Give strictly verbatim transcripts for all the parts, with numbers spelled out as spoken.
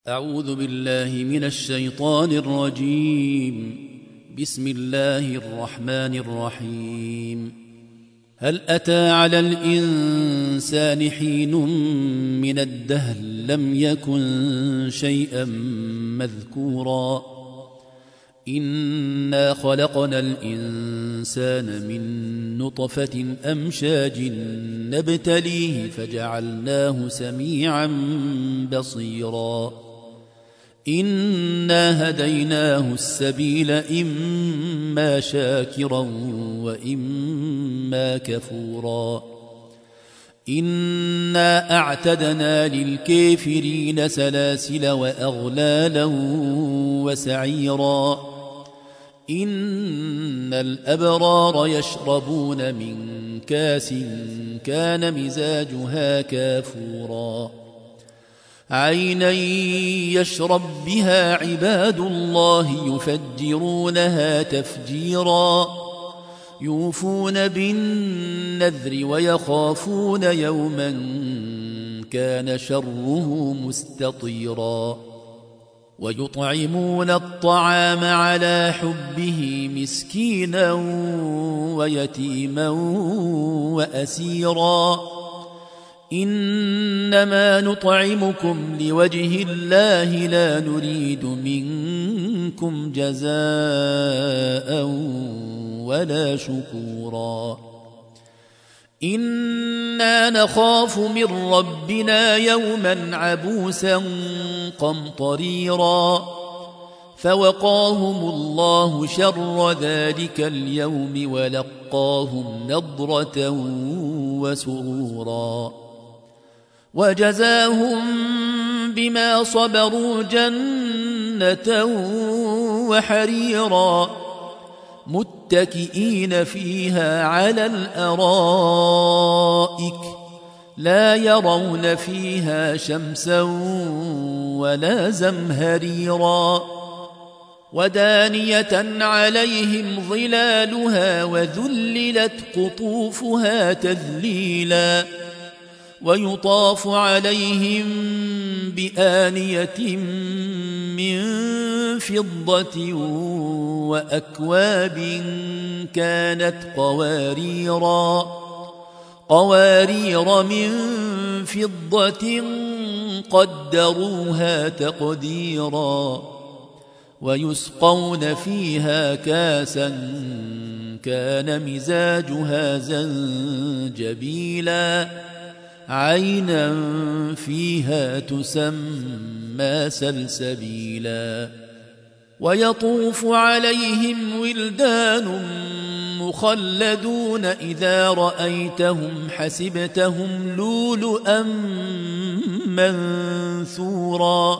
أعوذ بالله من الشيطان الرجيم. بسم الله الرحمن الرحيم. هل أتى على الإنسان حين من الدهر لم يكن شيئا مذكورا إنا خلقنا الإنسان من نطفة أمشاج نبتليه فجعلناه سميعا بصيرا إنا هديناه السبيل إما شاكرا وإما كفورا إنا أعتدنا للكافرين سلاسل وأغلالا وسعيرا إن الأبرار يشربون من كاس كان مزاجها كافورا عينا يشرب بها عباد الله يفجرونها تفجيرا يوفون بالنذر ويخافون يوما كان شره مستطيرا ويطعمون الطعام على حبه مسكينا ويتيما وأسيرا إنما نطعمكم لوجه الله لا نريد منكم جزاء ولا شكورا إنا نخاف من ربنا يوما عبوسا قمطريرا فوقاهم الله شر ذلك اليوم ولقاهم نضرة وسرورا وجزاهم بما صبروا جنة وحريرا متكئين فيها على الأرائك لا يرون فيها شمسا ولا زمهريرا ودانية عليهم ظلالها وذللت قطوفها تذليلا ويطاف عليهم بآنية من فضة وأكواب كانت قواريرا قوارير من فضة قدروها تقديرا ويسقون فيها كاسا كان مزاجها زنجبيلا عينا فيها تسمى سلسبيلا ويطوف عليهم ولدان مخلدون إذا رأيتهم حسبتهم لؤلؤا منثورا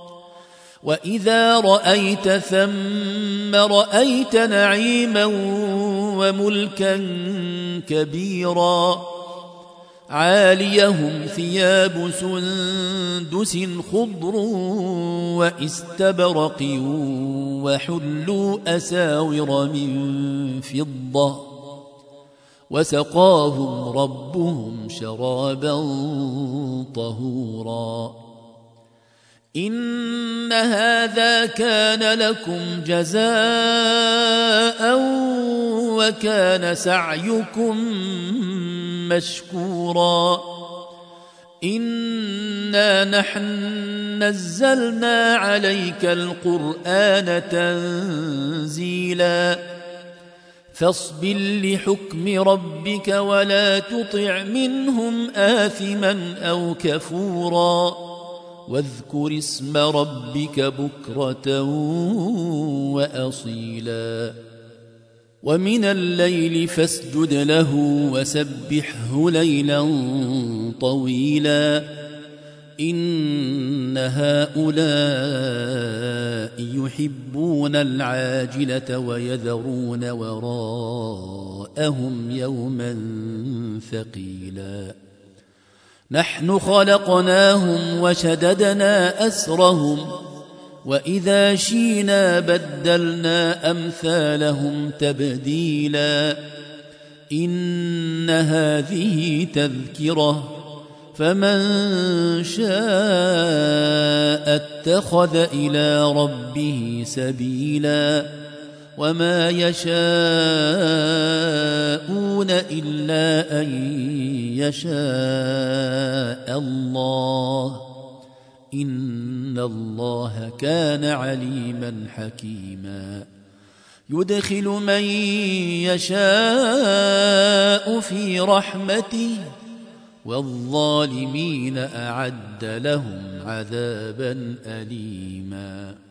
وإذا رأيت ثم رأيت نعيما وملكا كبيرا عاليهم ثياب سندس خضر واستبرق وحلوا أساور من فضة وسقاهم ربهم شرابا طهورا إن هذا كان لكم جزاء وكان سعيكم مشكورا إنا نحن نزلنا عليك القرآن تنزيلا فاصبر لحكم ربك ولا تطع منهم آثما أو كفورا واذكر اسم ربك بكرة وأصيلا ومن الليل فاسجد له وسبحه ليلا طويلا إن هؤلاء يحبون العاجلة ويذرون وراءهم يوما ثقيلا نحن خلقناهم وشددنا أسرهم وإذا شينا بدلنا أمثالهم تبديلا إن هذه تذكرة فمن شاء اتخذ إلى ربه سبيلا وما يشاءون إلا أن يشاء الله إن الله كان عليما حكيما يدخل من يشاء في رحمته والظالمين أعد لهم عذابا أليما.